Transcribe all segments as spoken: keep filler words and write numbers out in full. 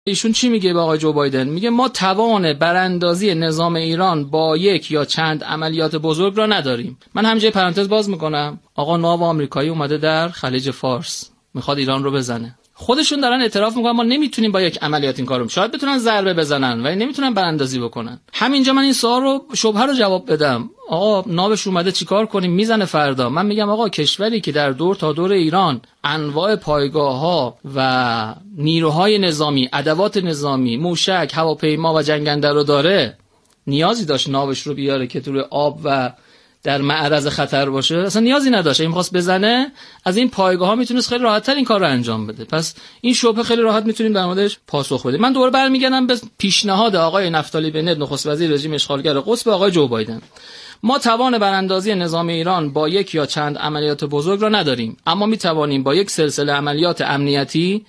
ایشون چی میگه به آقای جو بایدن؟ میگه ما توان براندازی نظام ایران با یک یا چند عملیات بزرگ را نداریم. من همینجا پرانتز باز میکنم. آقا ناو آمریکایی اومده در خلیج فارس میخواد ایران رو بزنه. خودشون دارن اعتراف میکنن ما نمیتونیم با یک عملیات این کارو. شاید بتونن ضربه بزنن ولی نمیتونن براندازی بکنن. همینجا من این سوال رو شبهه رو جواب بدم. آقا ناوش اومده چیکار کنیم؟ میزنه فردا. من میگم آقا کشوری که در دور تا دور ایران انواع پایگاه‌ها و نیروهای نظامی، ادوات نظامی، موشک، هواپیما و جنگنده رو داره، نیازی داشت ناوش رو بیاره که توی آب و در معرض خطر باشه؟ اصلا نیازی نداشت. این خواست بزنه از این پایگاه ها میتونست خیلی راحت‌تر این کار رو انجام بده. پس این شبهه خیلی راحت میتونیم در موردش پاسخ بدیم. من دوباره برمیگردم به پیشنهاد آقای نفتالی بنت نخست وزیر رژیم اشغالگر قدس به آقای جو بایدن. ما توان براندازی نظام ایران با یک یا چند عملیات بزرگ را نداریم، اما میتوانیم با یک سلسله عملیات امنیتی،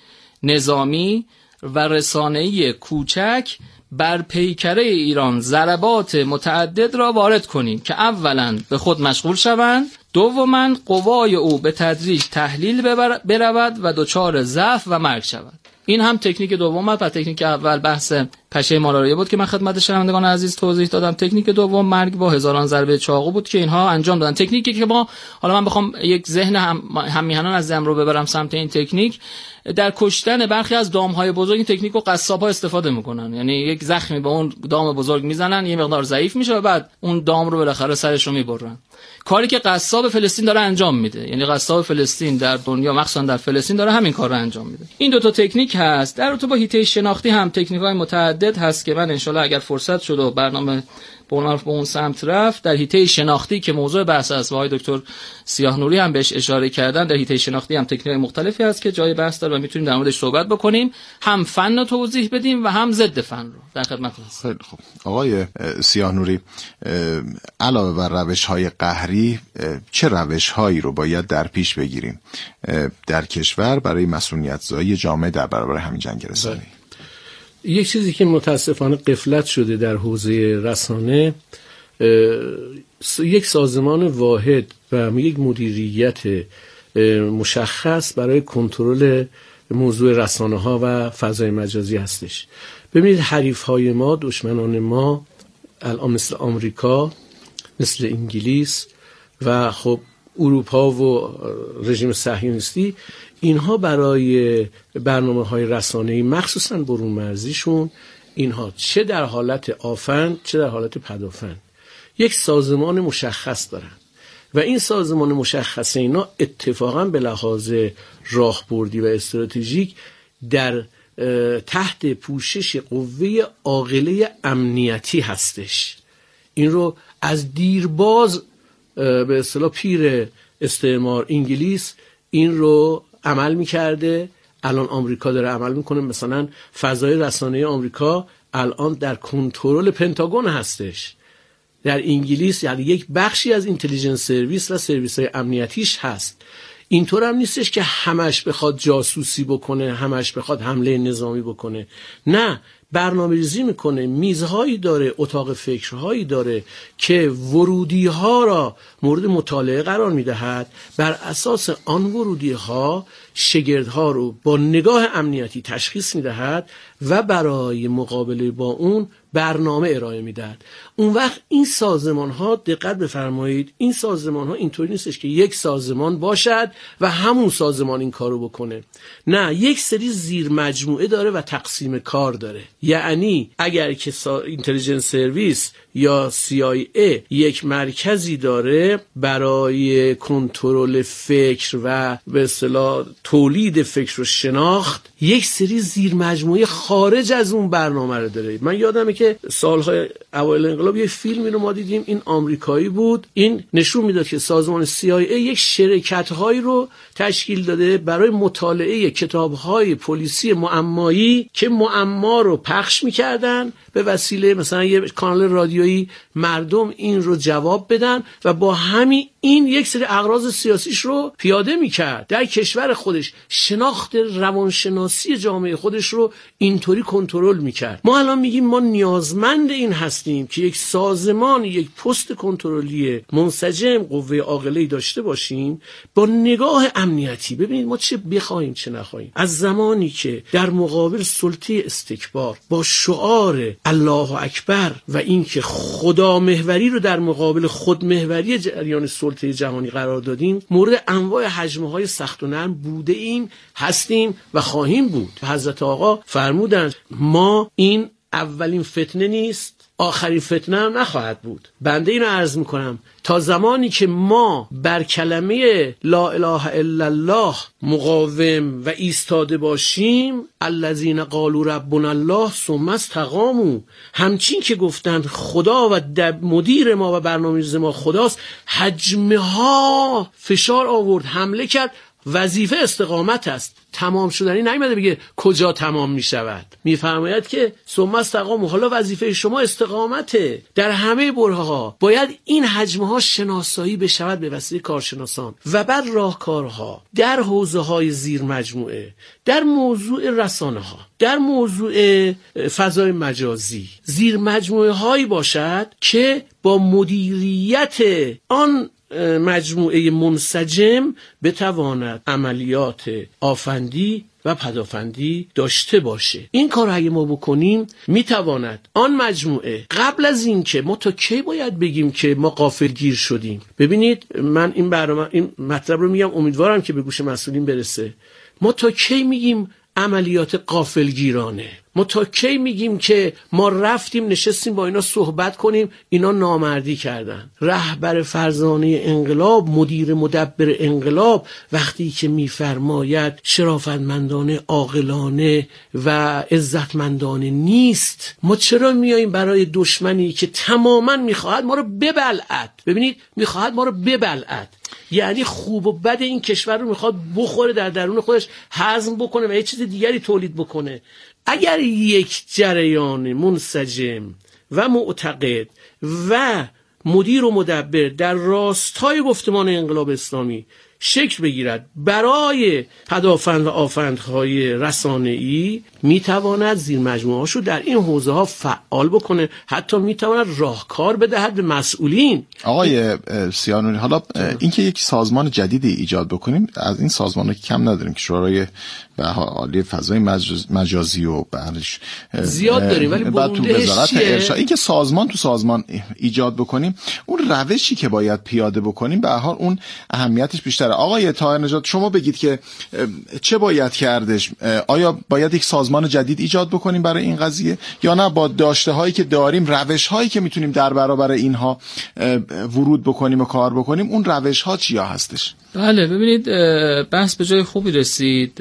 نظامی و رسانه‌ای کوچک بر پیکره ایران ضربات متعدد را وارد کنیم که اولا به خود مشغول شوند، دوما قوای او به تدریج تحلیل برود و دچار ضعف و مرگ شود. این هم تکنیک دوم است. و تکنیک اول بحث پشه مالاریه بود که من خدمت شنوندگان عزیز توضیح دادم. تکنیک دوم مرگ با هزاران ضربه چاقو بود که اینها انجام دادن. تکنیکی که ما حالا من بخوام یک ذهن هم, هم میهنان از ذهن رو ببرم سمت این تکنیک، در کشتن برخی از دام‌های بزرگ این تکنیک رو قصاب‌ها استفاده میکنن. یعنی یک زخمی به اون دام بزرگ میزنن، یه مقدار ضعیف میشه و بعد اون دام رو بالاخره سرش رو میبرن. کاری که قصاب فلسطین داره انجام میده. یعنی قصاب فلسطین در دنیا مخصوصا در فلسطین داره همین کار رو انجام میده. این دو تا تکنیک هست. در رابطه با هیته شناختی هم تکنیک‌های متعدد هست که من ان شاءالله اگر فرصت شد و برنامه به اون سمت رفت، در هیته شناختی که موضوع بحث است و آقای دکتر سیاه نوری هم بهش اشاره کردن، در هیته شناختی هم تکنیک‌های مختلفی هست که جای بحث داره و میتونیم در موردش صحبت بکنیم، هم فن رو توضیح بدیم و هم ضد فن رو. در خدمت هستم. خیلی خوب. آقای سیاه نوری، علاوه بر روش‌های قهری چه روش‌هایی رو باید در پیش بگیریم در کشور برای مسئولیت‌زایی جامعه در برابر همین جنگ رسانه‌ای؟ یک چیزی که متاسفانه غفلت شده در حوزه رسانه، یک سازمان واحد و یک مدیریت مشخص برای کنترل موضوع رسانه ها و فضای مجازی هستش. ببینید حریف های ما، دشمنان ما الان مثل آمریکا، مثل انگلیس و خب اروپا و رژیم صهیونیستی، اینها برای برنامه‌های رسانه‌ای مخصوصاً برون مرزیشون، اینها چه در حالت آفن چه در حالت پدافند یک سازمان مشخص دارن و این سازمان مشخص اینا اتفاقاً به لحاظ راهبردی و استراتژیک در تحت پوشش قوه عاقله امنیتی هستش. این رو از دیرباز به اصطلاح پیر استعمار انگلیس این رو عمل میکرده، الان آمریکا داره عمل میکنه. مثلا فضای رسانه آمریکا الان در کنترل پنتاگون هستش. در انگلیس یعنی یک بخشی از اینتلیجنس سرویس و سرویس های امنیتیش هست. اینطور هم نیستش که همش بخواد جاسوسی بکنه، همش بخواد حمله نظامی بکنه. نه، برنامه ریزی میکنه، میزهایی داره، اتاق فکرهایی داره که ورودی ها را مورد مطالعه قرار میدهد. بر اساس آن ورودی ها شگردها رو با نگاه امنیتی تشخیص میدهد و برای مقابله با اون برنامه ارائه میدهد. اون وقت این سازمان ها، دقت بفرمایید، این سازمان ها اینطوری نیستش که یک سازمان باشد و همون سازمان این کارو بکنه. نه، یک سری زیر مجموعه داره و تقسیم کار داره. یعنی اگر که اینتلیجنس سرویس یا سی آی ای یک مرکزی داره برای کنترل فکر و به اصطلاح تولید فکر و شناخت، یک سری زیر مجموعه خارج از اون برنامه رو داره. من یادمه که سالهای اوایل انقلاب یک فیلمی رو ما دیدیم، این آمریکایی بود، این نشون میداد که سازمان سی آی ای یک شرکت‌هایی رو تشکیل داده برای مطالعه کتاب‌های پلیسی معمایی که معما رو پخش می‌کردن به وسیله مثلا یه کانال رادیو بیایی مردم این رو جواب بدن و با همین این یک سری اغراض سیاسیش رو پیاده میکرد در کشور خودش. شناخت روانشناسی جامعه خودش رو اینطوری کنترل میکرد. ما الان میگیم ما نیازمند این هستیم که یک سازمان، یک پست کنترلی منسجم، قوه عاقله‌ای داشته باشیم با نگاه امنیتی. ببینید ما چه بخوایم چه نخوایم، از زمانی که در مقابل سلطه استکبار با شعار الله اکبر و اینکه خدا محوری رو در مقابل خود محوری جریان سلطه جهانی قرار دادیم، مورد انواع هجمه‌های سخت و نرم بوده ایم، هستیم و خواهیم بود. حضرت آقا فرمودند ما این اولین فتنه نیست، آخرین فتنه هم نخواهد بود. بنده اینو عرض میکنم تا زمانی که ما بر کلمه لا اله الا الله مقاوم و ایستاده باشیم، الذین قالوا ربنا الله ثم استقاموا، همچین که گفتند خدا و مدیر ما و برنامه‌ریز ما خداست، حجمه ها فشار آورد، حمله کرد. وظیفه استقامت است. تمام شدنی نیامده بگه کجا تمام می شود. میفرماید که ثم استقاموا، حالا وظیفه شما استقامته. در همه برهه‌ها باید این حجمه ها شناسایی بشود به وسیله کارشناسان و بعد راهکارها در حوزه‌های زیر مجموعه، در موضوع رسانه ها، در موضوع فضای مجازی زیر مجموعه هایی باشد که با مدیریت آن مجموعه منسجم بتواند عملیات آفندی و پدافندی داشته باشه. این کار اگه ما بکنیم میتواند آن مجموعه قبل از این که ما تا کی باید بگیم که ما غافلگیر شدیم. ببینید من این برنامه این مطلب رو میگم، امیدوارم که به گوش مسئولین برسه. ما تا کی میگیم عملیات غافلگیرانه؟ ما تا کی میگیم که ما رفتیم نشستیم با اینا صحبت کنیم، اینا نامردی کردن؟ رهبر فرزانه انقلاب، مدیر مدبر انقلاب وقتی که میفرماید شرافتمندانه، عاقلانه و عزتمندانه نیست، ما چرا میاییم برای دشمنی که تماما میخواهد ما رو ببلعد؟ ببینید میخواهد ما رو ببلعد، یعنی خوب و بد این کشور رو میخواد بخوره، در درون خودش هضم بکنه و یه چیز دیگری تولید بکنه. اگر یک جریان منسجم و معتقد و مدیر و مدبر در راستای گفتمان انقلاب اسلامی شکل بگیرد برای پدافند و آفندهای رسانه‌ای، میتواند زیر مجموعه‌هاشو در این حوزه ها فعال بکنه، حتی میتواند راهکار بدهد به مسئولین. آقای سیاه‌نوری، حالا اینکه یک سازمان جدیدی ایجاد بکنیم، از این سازمان‌ها کم نداریم که شورای به عالی فضای مجازی و بعدش زیاد داریم، ولی بعد تو وزارت ارشاد، اینکه سازمان تو سازمان ایجاد بکنیم، اون روشی که باید پیاده بکنیم به هر حال اون اهمیتش بیشتره. آقای طاهر نژاد شما بگید که چه باید کردش؟ آیا باید یک سازمان جدید ایجاد بکنیم برای این قضیه، یا نه با داشته هایی که داریم، روش هایی که میتونیم در برابر اینها ورود بکنیم و کار بکنیم، اون روش ها چیا هستش؟ بله ببینید بحث به جای خوبی رسید.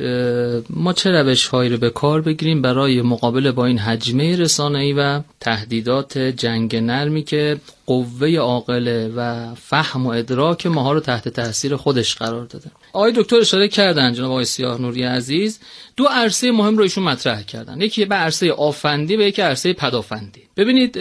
ما چه روش هایی رو به کار بگیریم برای مقابله با این حجمه رسانه‌ای و تهدیدات جنگ نرمی که قوه عاقله و فهم و ادراک ماها رو تحت تاثیر خودش قرار داده. آقای دکتر اشاره کردن، جناب آقای سیاه‌نوری عزیز، دو عرصه مهم رو ایشون مطرح کردن، یکی به عرصه آفندی و یکی عرصه پدافندی. ببینید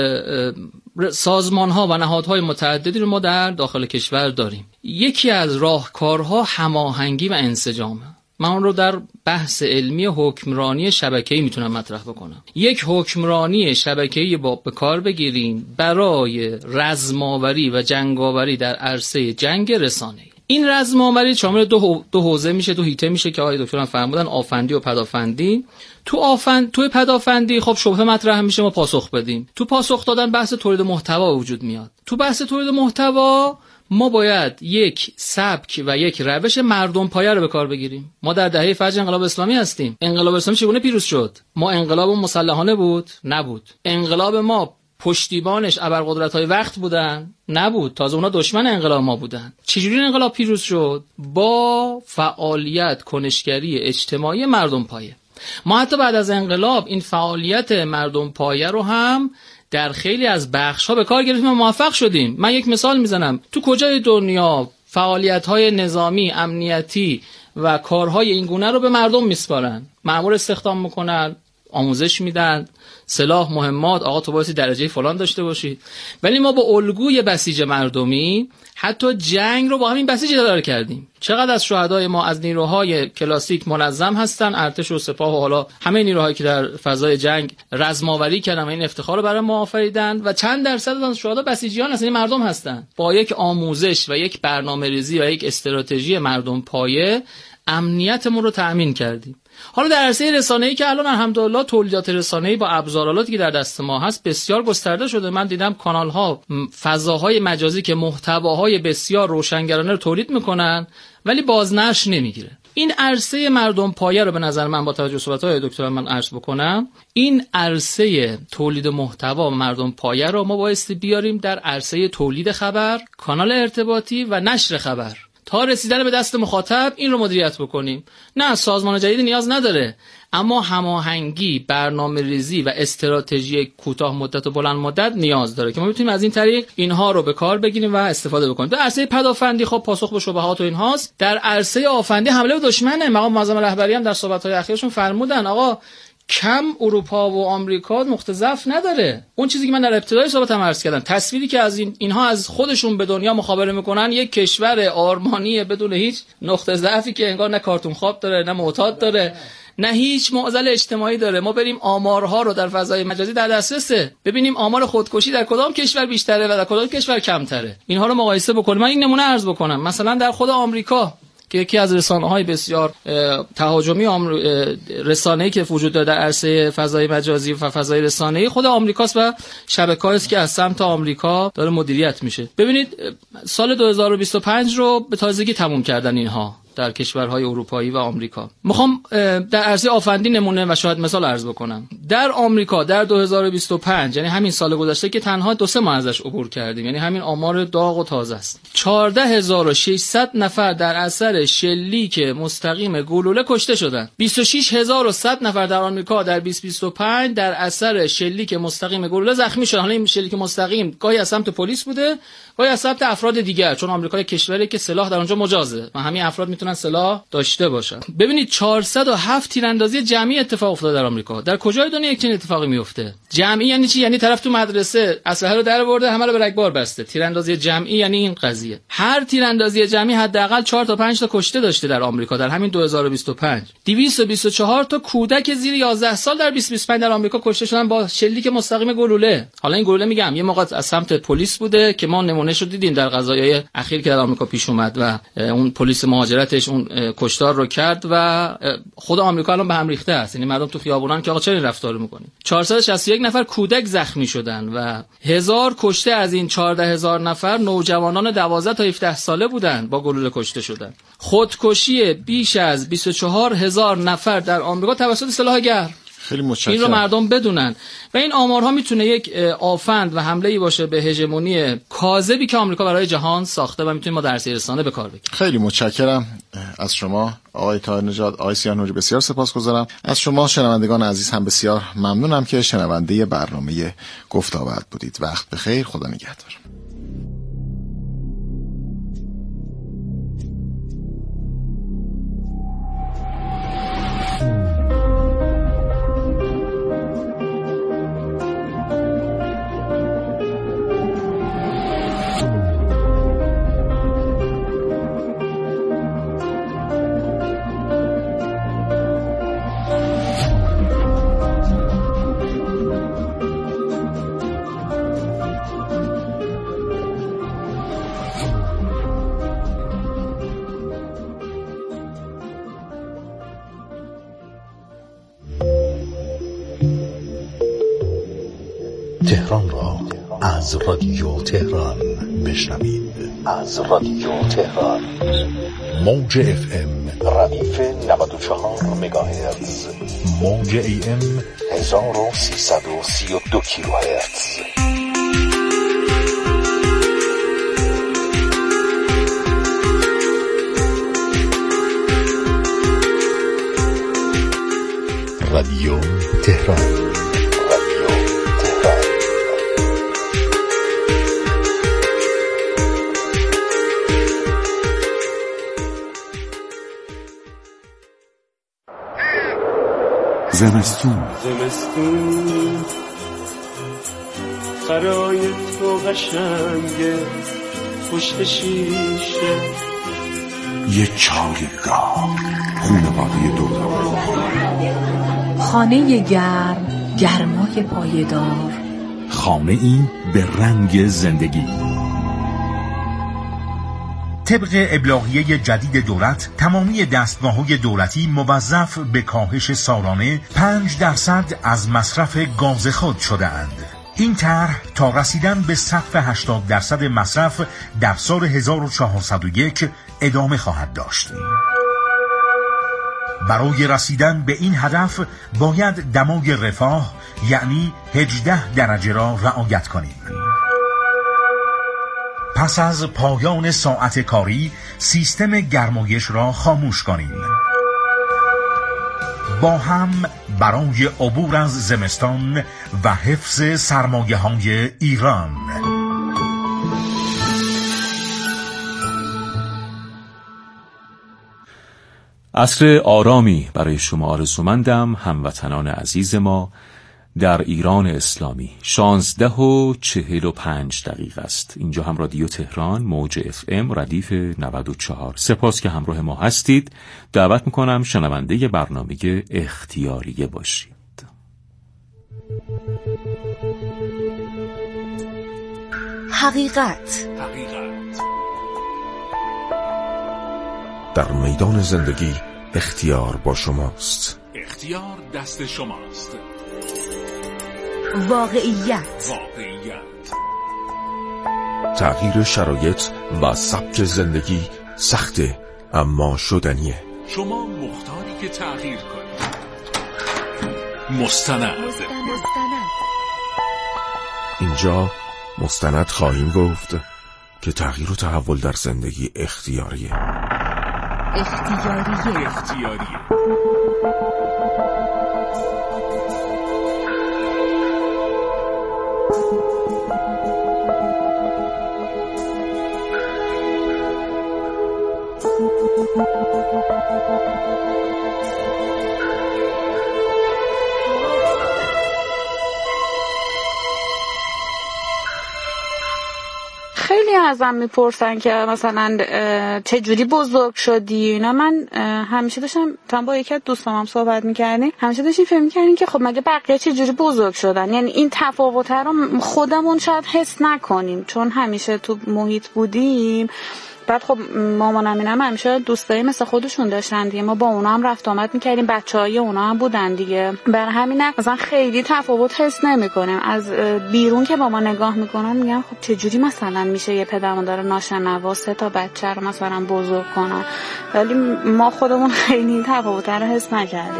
سازمان ها و نهادهای متعددی رو ما در داخل کشور داریم. یکی از راهکارها هماهنگی و انسجامه. من اون رو در بحث علمی حکمرانی شبکه‌ای میتونم مطرح بکنم. یک حکمرانی شبکه‌ای با به کار بگیریم برای رزم‌آوری و جنگاوری در عرصه جنگ رسانه‌ای. این رزم‌آوری شامل دو دو حوزه میشه، دو حیطه میشه که آقای دکتر هم فرمودن، آفندی و پدافندی. تو آفند تو پدافندی خب شبهه مطرح میشه، ما پاسخ بدیم. تو پاسخ دادن بحث تولید محتوا وجود میاد. تو بحث تولید محتوا ما باید یک سبک و یک روش مردم پایه رو به کار بگیریم. ما در دهه فجر انقلاب اسلامی هستیم. انقلاب اسلامی چگونه پیروز شد؟ ما انقلاب مسلحانه بود؟ نبود. انقلاب ما پشتیبانش ابرقدرت‌های وقت بودن؟ نبود. تازه اونا دشمن انقلاب ما بودن. چجوری انقلاب پیروز شد؟ با فعالیت کنشگری اجتماعی مردم پایه. ما حتی بعد از انقلاب این فعالیت مردم پایه رو هم در خیلی از بخش‌ها به کار گرفتیم و موفق شدیم. من یک مثال میزنم. تو کجای دنیا فعالیت‌های نظامی، امنیتی و کارهای این گونه رو به مردم میسپارن؟ مأمور استخدام میکنن، آموزش میدن، سلاح، مهمات، آقا تو باید درجه فلان داشته باشی. ولی ما با الگوی بسیج مردمی حتی جنگ رو با همین بسیج اداره کردیم. چقدر از شهدای ما از نیروهای کلاسیک منظم هستن، ارتش و سپاه و حالا همه نیروهایی که در فضای جنگ رزم‌آوری کردن و این افتخار رو برای ما آفریدن، و چند درصد از شهدا بسیجیان هستن، مردم هستن. با یک آموزش و یک برنامه‌ریزی و یک استراتژی مردم پایه امنیتمون رو تأمین کردیم. حالا در عرصه رسانه‌ای که الان الحمدلله تولیدات رسانه‌ای با ابزارالاتی که در دست ما هست بسیار گسترده شده. من دیدم کانال‌ها، فضاهای مجازی که محتواهای بسیار روشنگرانه رو تولید میکنن ولی بازنشر نمیگیره. این عرصه مردم پایه رو به نظر من با توجه به صحبت‌های دکتر من عرض بکنم، این عرصه تولید محتوا مردم پایه رو ما بایستی بیاریم در عرصه تولید خبر، کانال ارتباطی و نشر خبر. تا رسیدن به دست مخاطب این رو مدیریت بکنیم. نه سازمان جدید نیاز نداره، اما هماهنگی، برنامه‌ریزی و استراتژی کوتاه مدت و بلند مدت نیاز داره که ما بتونیم از این طریق اینها رو به کار بگیریم و استفاده بکنیم. در عرصه پدافندی خب پاسخ به شبهات و اینهاست. در عرصه آفندی حمله به دشمنه. مقام معظم رهبری هم در صحبت‌های اخیرشون فرمودن آقا کم اروپا و آمریکا نقطه ضعف نداره. اون چیزی که من در ابتدای صحبتم عرض کردم، تصویری که از این اینها از خودشون به دنیا مخابره میکنن یک کشور آرمانی بدون هیچ نقطه ضعفی که انگار نه کارتون خواب داره، نه معتاد داره، نه هیچ معضل اجتماعی داره. ما بریم آمارها رو در فضای مجازی در دسترسه، ببینیم آمار خودکشی در کدام کشور بیشتره و در کدام کشور کمتره. اینها رو مقایسه بکنیم. من این نمونه عرض بکنم. مثلا در خود آمریکا که یکی از رسانه‌های بسیار تهاجمی رسانه‌ای که وجود داره در عرصه فضای مجازی و فضای رسانه‌ای خود آمریکاست و شبکه‌هایی است که از سمت آمریکا داره مدیریت میشه. ببینید سال دو هزار و بیست و پنج رو به تازگی تموم کردن اینها در کشورهای اروپایی و آمریکا. میخوام در عرصه آفندی نمونه و شاید مثال عرض بکنم. در آمریکا در دو هزار و بیست و پنج، یعنی همین سال گذشته که تنها دو سه ماه ازش عبور کردیم، یعنی همین آمار داغ و تازه است، چهارده هزار و ششصد نفر در اثر شلیک مستقیم گلوله کشته شدند. بیست و شش هزار و صد نفر در آمریکا در بیست و بیست و پنج در اثر شلیک مستقیم گلوله زخمی شدند. حالا این شلیک مستقیم گاهی از سمت پلیس بوده، گاهی از سمت افراد دیگر، چون آمریکا یک کشوری که سلاح در اونجا مجازه و همین افراد میتونن سلاح داشته باشن. ببینید چهارصد و هفت تیراندازی جمعی اتفاق افتاده در آمریکا. در کجای دنیا یک چنین اتفاقی میفته؟ جمعی یعنی چی؟ یعنی طرف تو مدرسه اسلحه رو در آورده، همه رو به رگبار بسته. تیراندازی جمعی یعنی این قضیه. هر تیراندازی جمعی حداقل چهار تا پنج تا کشته داشته در آمریکا در همین دو هزار و بیست و پنج. دویست و بیست و چهار تا کودک زیر یازده سال در بیست و بیست و پنج در آمریکا کشته شدن با شلیک مستقیم گلوله. حالا این گلوله میگم یه موقع از سمت پلیس بوده که ما نمونهش رو دیدیم در قضایای اخیر که در آمریکا پیش اومد و اون پلیس مهاجرتش اون کشتار رو کرد و خود آمریکا الان به هم ریخته است. یعنی مردم تو خیابونن که آقا چرا این رفتارو میکنید. چهارصد و شصت و یک نفر کودک زخمی شدن و هزار کشته از این چهارده هزار نفر نوجوانان دوازده تا هفده ساله بودن با گلوله کشته شدن. خودکشی بیش از بیست و چهار هزار نفر در آمریکا توسط سلاح گرم. خیلی متشکرم. این رو مردم بدونن و این آمارها میتونه یک آفند و حمله‌ای باشه به هژمونی کاذبی که آمریکا برای جهان ساخته و میتونیم ما در عرصه رسانه به کار بگیریم. خیلی متشکرم از شما آقای طاهر نژاد، آقای سیاه‌نوری، بسیار سپاسگزارم. از شما شنوندگان عزیز هم بسیار ممنونم که شنونده برنامه گفت و بعد بودید. وقت بخیر، خدا نگهدار. تهران را از رادیو تهران بشنوید. از رادیو تهران موج اف ام ردیف نود و چهار مگاهرتز، موج ای ام هزار و سیصد و سی و دو کیلوهرتز. رادیو تهران. زمستون زمستون خرای تو قشنگه پشت شیشه یه چایگاه خونواده دوران خانه گرم گرمای پایدار خانه این به رنگ زندگی. طبق ابلاغیه جدید دولت تمامی دستگاه‌های دولتی موظف به کاهش سالانه پنج درصد از مصرف گاز خود شده‌اند. این طرح تا رسیدن به سقف هشتاد درصد مصرف در سال هزار و چهارصد و یک ادامه خواهد داشت. برای رسیدن به این هدف باید دمای رفاه یعنی هجده درجه را رعایت کنیم. پس از پایان ساعت کاری سیستم گرمایش را خاموش کنیم. با هم برای عبور از زمستان و حفظ سرمایه‌های ایران. عصر آرامی برای شما آرزومندم هموطنان عزیز ما. در ایران اسلامی شانزده و چهل و پنج دقیقه است. اینجا هم رادیو تهران موج اف ام ردیف نود و چهار. سپاس که همراه ما هستید. دعوت میکنم شنونده برنامه اختیاریه باشید. حقیقت حقیقت در میدان زندگی اختیار با شماست. اختیار دست شماست. واقعیت واقعیت تغییر شرایط و سبک زندگی سخته اما شدنیه. شما مختاری که تغییر کنید. مستند. مستند اینجا مستند خواهیم گفت که تغییر و تحول در زندگی اختیاریه. اختیاریه اختیاریه خیلی ازم میپرسن که مثلا چه جوری بزرگ شدی اینا. من همیشه داشتم تا با یکی از دوستام هم صحبت میکردیم، همیشه داشتیم فکر میکردیم که خب مگه بقیه چه جوری بزرگ شدن، یعنی این تفاوت رو خودمون شاید حس نکنیم چون همیشه تو محیط بودیم. بعد خب مامانم اینم همیشه دوستایی مثل خودشون داشتن دیگه، ما با اونا هم رفت آمد میکردیم، بچهای اونا هم بودن دیگه، بر همین مثلا خیلی تفاوت حس نمیکنیم. از بیرون که با ما نگاه میکنن میگن خب چه جوری مثلا میشه یه پدر مادر ناشنوا سه تا بچه رو مثلا بزرگ کنن، ولی ما خودمون خیلی تفاوت رو حس نکردیم.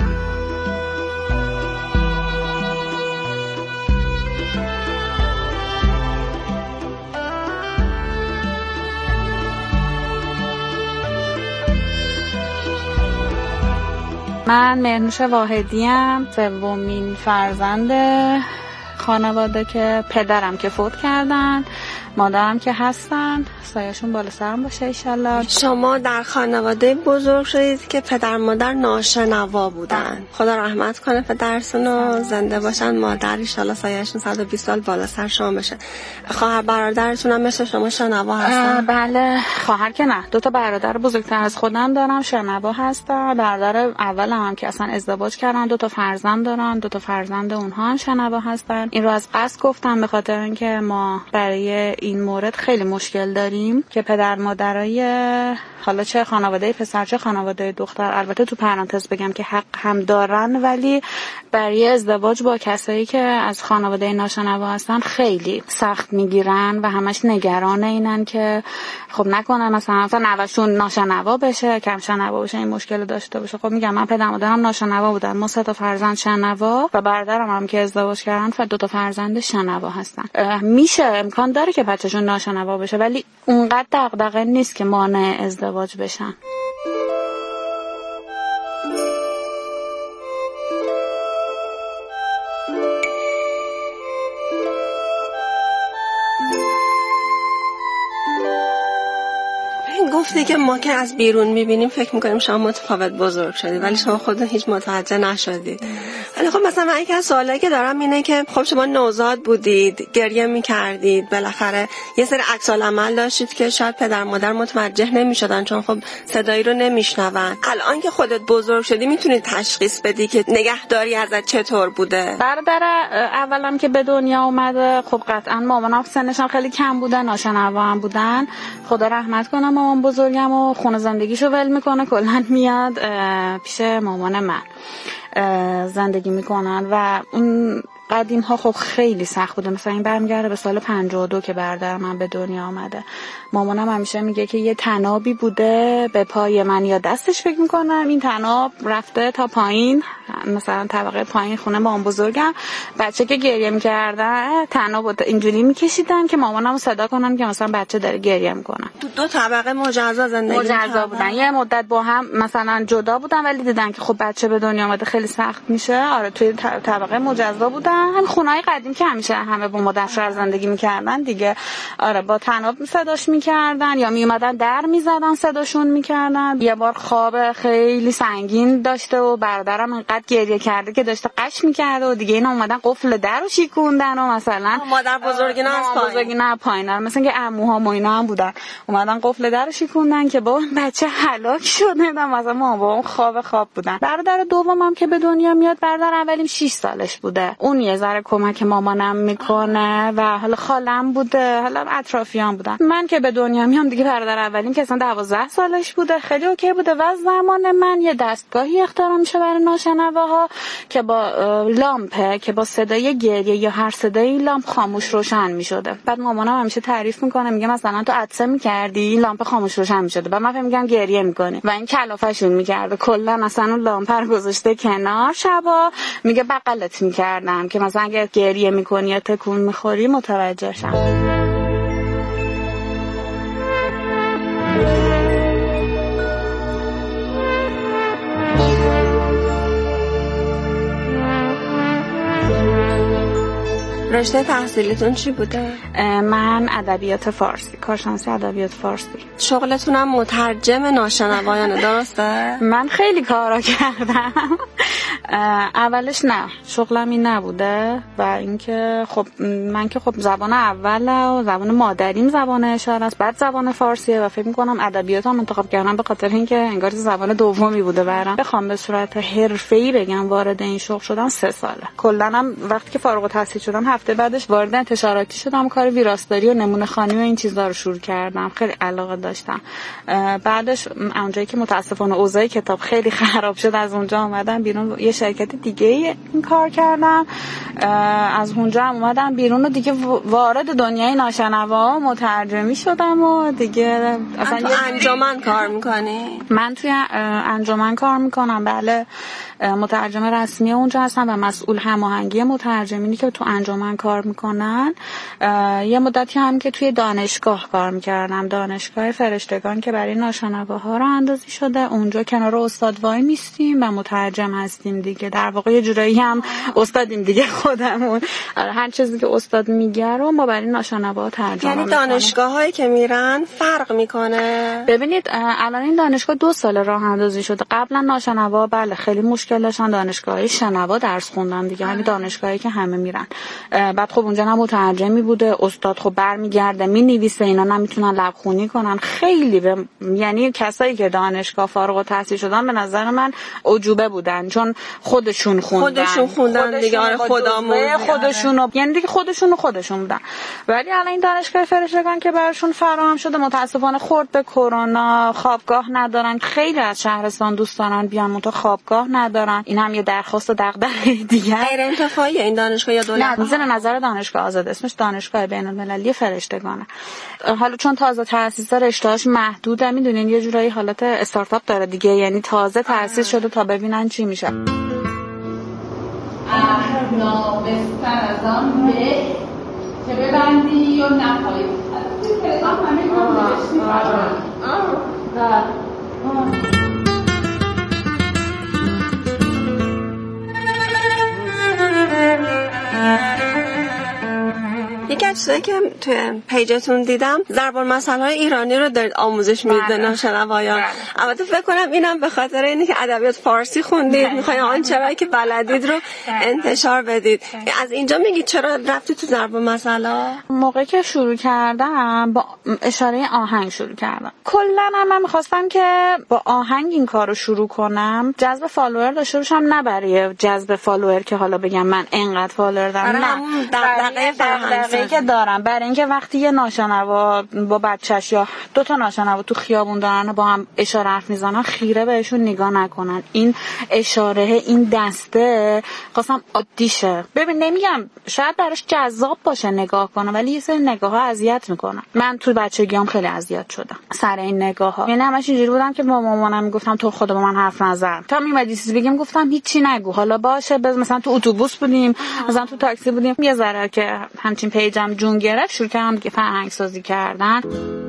من مهرنوش واحدیم، سومین فرزند خانواده که پدرم که فوت کردن، مادرم که هستن، سایه‌شون بالا سرم باشه ایشالله. شما در خانواده بزرگ شدید که پدر مادر ناشنوا بودن. خدا رحمت کنه پدرتون رو، زنده باشن. مادر ایشالله سایه‌شون صد و بیست سال بالا سر شما بشه. خواهر برادرتون هم مثل شما شنوا هستن؟ بله، خواهر که نه، دو تا برادر بزرگتر از خودم دارم شنوا هستن. برادر اولم هم که اصلا ازدواج کردن، دو تا فرزند دارن، دو تا فرزند اونها هم شنوا هستن. این رو از قصد گفتم به خاطر اینکه ما برای این مورد خیلی مشکل داریم که پدر مادرای حالا چه خانواده پسر چه خانواده دختر، البته تو پرانتز بگم که حق هم دارن، ولی برای ازدواج با کسایی که از خانواده ناشنوا هستن خیلی سخت میگیرن و همش نگران اینن که خب نکنن مثلا مثلا نوشون ناشنوا بشه، کم شنوا بشه، این مشکل داشته باشه. خب میگم من پدر مادرم ناشنوا بودن، ما سه تا فرزند شنوا و برادرم هم که ازدواج کردن و دو تا فرزند شنوا هستن. میشه امکان داره که بچه‌شون ناشنوا بشه، ولی اونقدر دغدغه نیست که مانع ازدواج بشن. گفتی که ما که از بیرون میبینیم فکر میکنیم شما متفاوت بزرگ شدید ولی شما خودتون هیچ متوجه نشدید. ولی خب مثلا من یکی از سوالایی که دارم اینه که خب شما نوزاد بودید، گریه میکردید، بالاخره یه سری عکس العمل داشتید که شاید پدر مادر متوجه نمیشدن چون خب صدایی رو نمیشنون. الان که خودت بزرگ شدی میتونی تشخیص بدی که نگهداری ازت چطور بوده؟ برادر اولم که به دنیا اومده خب قطعا مامانم سنشون خیلی کم بودن، ناشنوا هم بودن. خدا رحمت کنه مامان بزرگم و خونه زندگیشو ول میکنه کلا میاد پیش مامان من زندگی میکنن و اون قدیم ها خب خیلی سخت بوده. مثلا این برمیگرده به سال پنجاه و دو که برادر من به دنیا آمده. مامانم همیشه میگه که یه تنابی بوده به پای من یا دستش، فکر میکنم این تناب رفته تا پایین، مثلا طبقه پایین خونه مامان بزرگم. بچه که گریه میکردن تناب اینجوری میکشیدن که مامانم صدا کنن که مثلا بچه داره گریه میکنه. تو دو طبقه مجزا زندگی مجزا بودن. یه مدت با هم مثلا جدا بودن ولی دیدن که خب بچه به دنیا اومده خیلی سخت میشه. آره توی طبقه مجزا بودن. هم خونه‌های قدیم که همیشه همه با مادر زندگی میکردن دیگه. آره با تناب صداش میکردن یا میومدن در میزدن صداشون میکردن. یه بار خواب خیلی سنگین داشته و برادرم انقدر گریه کرده که داشته قش میکرده و دیگه اینا اومدن قفل در رو شیکوندن و مثلا مادر بزرگینا از پایین بزرگینا پایین مثلا که عموها و اینا هم بودن اومدن قفل در رو شیکوندن که با بچه هلاک شده. مثلا ما با اون خواب خواب بودن. برادر دومم که به دنیا میاد، برادر اولیم شش سالش بوده. اون یه ذره کمک مامانم میکنه و حالا خالم بوده، حالا اطرافیان بودن. من که به دنیا میام دیگه برادر اولیم که اصلا دوازده سالش بوده، خیلی اوکی بوده و زمان من یه دستگاهی اختراع میشه برای ناشنواها که با لامپه که با صدای گریه یا هر صدایی لامپ خاموش روشن میشده. بعد مامانم همیشه تعریف میکنه، میگه مثلا تو عطسه میکردی لامپ خاموش روشن میشده، بعد من فکر میگم گریه میکنی و این کلافه‌شون میکرده. کلا مثلا اون لامپ رو گذاشته کنار، شبا میگه بغلت میکردم که مثلا اگه گریه میکنی یا تکون میخوری متوجه شم. رشته تحصیلیتون چی بوده؟ من ادبیات فارسی، کارشناسی ادبیات فارسی. شغلتونم مترجم ناشنوایانه درسته؟ من خیلی کارا کردم. اولش نه، شغلم این نبوده و اینکه خب من که خب زبان اول و زبان مادریم زبان اشاره است، بعد زبان فارسیه و فکر می‌کنم ادبیاتم انتخاب کردم به خاطر اینکه انگار زبان دومی بوده برام. بخوام به صورت حرفه‌ای بگم وارد این شغل شدم سه ساله. کلاً هم وقتی که فارغ التحصیل شدم هفته بعدش وارد انتشاراتی شدم، کار ویراستاری و نمونه خوانی و این چیزا رو شروع کردم. خیلی علاقه داشتم. بعدش اونجایی که متاسفانه اوضاع کتاب خیلی خراب شد از اونجا اومدم بیرون، یه شرکت دیگه این کار کردم. از اونجا هم اومدم بیرون و دیگه وارد دنیای ناشنوا مترجمی شدم و دیگه اصلا تو انجمن کار میکنی؟ من توی انجمن کار میکنم، بله. مترجم رسمی اونجا هستم و مسئول هماهنگی مترجمینی که تو انجمن کار میکنن. یه مدتی هم که توی دانشگاه کار میکردم، دانشگاه فرشتگان که برای ناشنواها راه اندازی شده. اونجا کنار استاد وای میستیم و مترجم هستیم دیگه. در واقع یه جورایی هم استادیم دیگه خودمون. هر چیزی که استاد میگه رو ما برای ناشنواها ترجمه یعنی دانشگاهایی که میرن فرق میکنه؟ ببینید الان این دانشگاه دو سال راه اندازی شده. قبلا ناشنوا بله خیلی مشکل داشتن، دانشگاهی شنوا درس خوندن دیگه، همین دانشگاهی که همه میرن. بعد خب اونجا نه مترجمی بوده، استاد خب برمیگرده مینویسه، اینا نمیتونن لبخونی کنن. خیلی به... یعنی کسایی که دانشگاه فارغ التحصیل شدن به نظر من عجوبه بودن، چون خودشون خوندن خودشون خوندن دیگه. آره خودمون خودشونو یعنی دیگه خودشونو خودشون بودن. ولی الان این دانشگاه فرشتگان که براشون فراهم شده متاسفانه خورد به کرونا، خوابگاه ندارن. خیلی از شهرستان دوست دارن بیان منتها خوابگاه ندارن. این هم یه درخواست و دغدغه دیگه. غیر انتفاعی این دانشگاه یا دولت؟ نه، میزنه نظر دانشگاه آزاد، اسمش دانشگاه بین‌المللی فرشتگانه. حالا چون تازه تأسیس رشته‌اش محدوده، میدونین یه جورایی حالت استارتاپ داره دیگه، یعنی تازه تأسیس شده تا ببینن چی میشه. نابستر از آن به که ببندی و نپایی از هم همه رو نوشتی و یکی از چیزایی که توی پیجتون دیدم ضرب المثل های ایرانی رو دارید آموزش میدید به ناشنوایان. البته فکر کنم اینم به خاطر اینه که ادبیات فارسی خوندید، میخواین آن چرایی که بلدید رو انتشار بدید. از اینجا میگید چرا رفتی تو ضرب المثل؟ موقعی که شروع کردم با اشاره آهنگ شروع کردم. کلا من میخواستم که با آهنگ این کارو شروع کنم، جذب فالوور داشته باشم، نه برای جذب فالوور که حالا بگم من انقدر فالوور دارم، نه دغدغه دغدغه‌ای که دارم برای اینکه وقتی یه ناشنوا با بچه‌ش یا دو تا ناشنوا تو خیابون دارن و با هم اشاره حرف میزنن خیره بهشون نگاه نکنن. این اشاره، این دسته خواستم عادی شه. ببین نمیگم شاید براش جذاب باشه نگاه کنه، ولی یه سری نگاه‌ها اذیت میکنن. من تو بچگیام خیلی اذیت شدم سر این نگاه‌ها. یعنی همش اینجوری بودم که با مامانم میگفتم تو خدا با من حرف نزن. تا میمدی چیزی بگم گفتم هیچی نگو، حالا باشه. بز مثلا تو اتوبوس بودیم، مثلا تو تاکسی بودیم، یه ذره که همچین پیجم جون گرفت شروع کردم دیگه فرهنگ سازی کردن.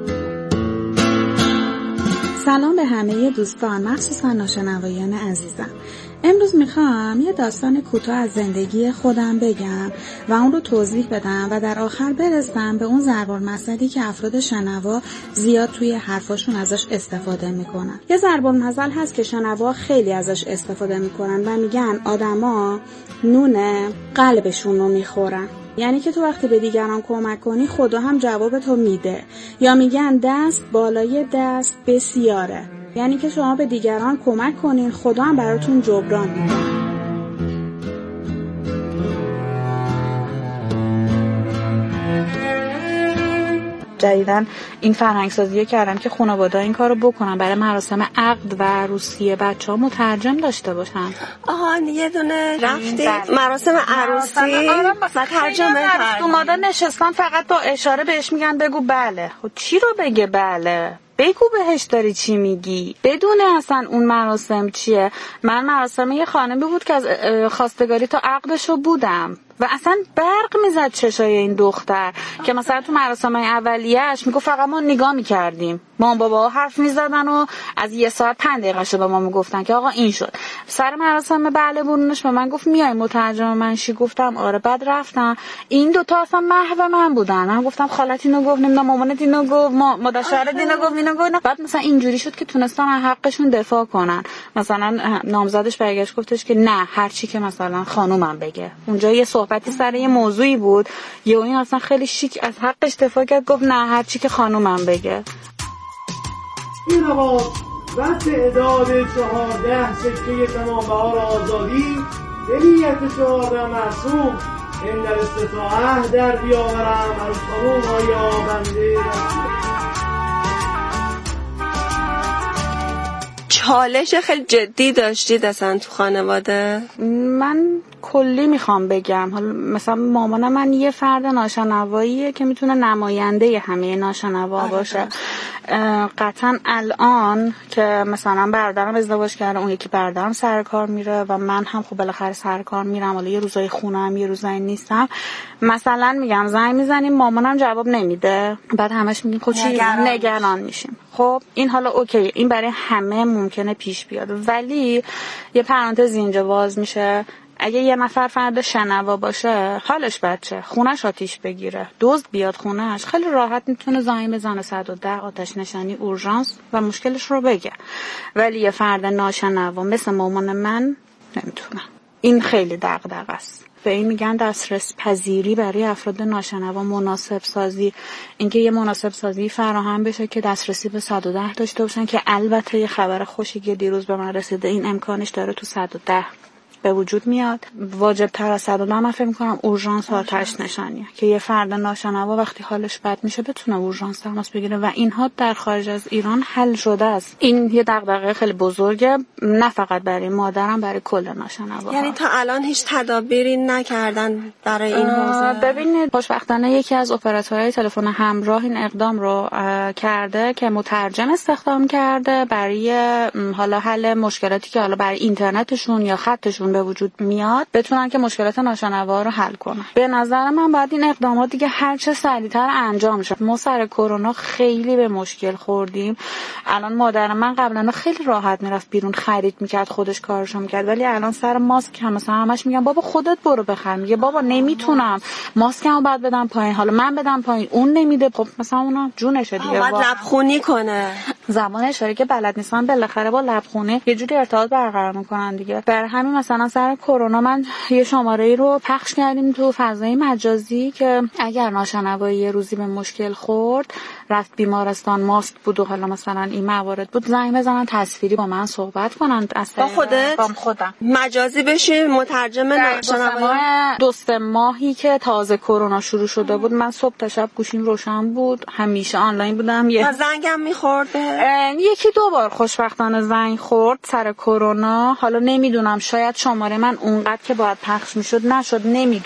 سلام به همه دوستان، مخصوصا ناشنوایان عزیزم. امروز میخوام یه داستان کوتاه از زندگی خودم بگم و اون رو توضیح بدم و در آخر برسم به اون ضرب المثلی که افراد شنوا زیاد توی حرفاشون ازش استفاده میکنن. یه ضرب المثل هست که شنوا خیلی ازش استفاده میکنن و میگن آدما نون قلبشون رو میخورن. یعنی که تو وقتی به دیگران کمک کنی خدا هم جواب تو میده. یا میگن دست بالای دست بسیاره، یعنی که شما به دیگران کمک کنین خدا هم براتون جبران میده. جدیدن این فرهنگ سازی کردم که خانواده‌ها این کارو بکنن، برای مراسم عقد و عروسی بچه‌ها مترجم داشته باشن. آها یه دونه رفتی مراسم عروسی و ترجمه تو ماده نشستن فقط با اشاره بهش میگن بگو بله. خب چی رو بگه بله؟ بگو بهش داری چی میگی، بدونه اصلا اون مراسم چیه. من مراسم یه خانمی بود که از خواستگاری تا عقدشو بودم و اصلا برق میزد چشای این دختر که مثلا تو مراسم اولیه‌اش میگفت فقط ما نگاه میکردیم، مام بابا حرف میزدن و از یه ساعت پنج دقیقه شو به ما میگفتن که آقا این شد. سر مراسم بله بونش به من گفت میای مترجم من شی؟ گفتم آره. بعد رفتم این دوتا اصلا محو من بودن. من گفتم خالت اینو گفت، نمیدونم مامانت اینو گفت، مادر شوهرت اینو گفت، اینو گفت. بعد مثلا اینجوری شد که تونستن از حقشون دفاع کنن. مثلا نامزدش برگشت گفتش که نه هر چی که مثلا خانومم بگه. اونجا یه صحبتی سر یه موضوعی بود، یه این اصلا خیلی شیک از حقش دفاع کرد، گفت نه هر چی که خانومم بگه. این آقا و تعداد چهارده سکه تمام بهار آزادی به نیت چهارده معصوم این در استطاعه در بیاورم از خانوم آیا بنده. چالش خیلی جدی داشتید اصلا تو خانواده؟ من کلی میخوام بگم، حالا مثلا مامان من یه فرد ناشنواییه که میتونه نماینده همه ناشنوا باشه. قطعا الان که مثلا برادرم ازدواج کرده، اون یکی برادرم سر کار میره و من هم خب بالاخره سر کار میرم، حالا یه روزای خونم یه روزای نیستم، مثلا میگم زنگ میزنیم مامانم جواب نمیده، بعد همش میگیم خب چی نگران, نگران میشیم. خب این حالا اوکی، این برای همه ممکنه پیش بیاد، ولی یه پرانتز اینجا باز میشه. اگه یه نفر فرد شنوا باشه حالش بچه خونش آتیش بگیره، دزد بیاد خونش، خیلی راحت میتونه زنگ بزنه صد و ده آتش نشانی اورژانس و مشکلش رو بگه. ولی یه فرد ناشنوا مثل مامان من نمیتونه. این خیلی دغدغه است. به این میگن دسترس پذیری برای افراد ناشنوا، مناسب سازی. اینکه یه مناسب سازی فراهم بشه که دسترسی به صد و ده داشته باشن، که البته یه خبر خوشی که دیروز به من رسیده این امکانش داره تو صد و ده به وجود میاد. واجب تر از صد و ده من فکر میکنم اورژانس آتش نشانیه که یه فرد ناشنوا وقتی حالش بد میشه بتونه اورژانس تماس بگیره و اینها در خارج از ایران حل شده است. این یه دغدغه خیلی بزرگه، نه فقط برای مادرم، برای کل ناشنوا. یعنی تا الان هیچ تدابیری نکردن برای این حوزه؟ ببینید خوشبختانه یکی از اپراتورهای تلفن همراه این اقدام رو کرده که مترجم استخدام کرده برای حالا حل مشکلاتی که حالا برای اینترنتشون یا خطشون بیرون به وجود میاد بتونن که مشکلات ناشنوا رو حل کنن. به نظر من باید این اقدامات دیگه هر چه سریعتر انجام شه. ما سر کرونا خیلی به مشکل خوردیم. الان مادر من قبلا خیلی راحت میرفت بیرون خرید میکرد، خودش کارشو میکرد، ولی الان سر ماسک هم مثلا همش میگم بابا خودت برو بخر، میگه بابا نمیتونم ماسکمو بعد بدم پایین، حالا من بدم پایین اون نمیده. خب مثلا اونا جونشه دیگه، باید لبخونی کنه، زبان اشاره که بلد نیستن بالاخره با لبخونه یه جوری ارتباط برقرار میکنن دیگه. برای همین مثلا سر کرونا من یه شماره‌ای رو پخش کردیم تو فضای مجازی که اگر ناشنوایی یه روزی به مشکل خورد، رفت بیمارستان، ماسک بود و حالا مثلا این موارد بود، زنگ بزنن تصویری با من صحبت کنن. با خودت؟ با خودم مجازی بشی مترجم ناشنوایی. دو سه ماهی که تازه کرونا شروع شده بود من صبح تا شب گوشیم روشن بود، همیشه آنلاین بودم. یه زنگم می‌خورد، یکی دو بار خوشبختانه زنگ خورد سر کرونا. حالا نمیدونم شاید شماره من اونقدر که باید پخش میشد نشد، نمیدونم.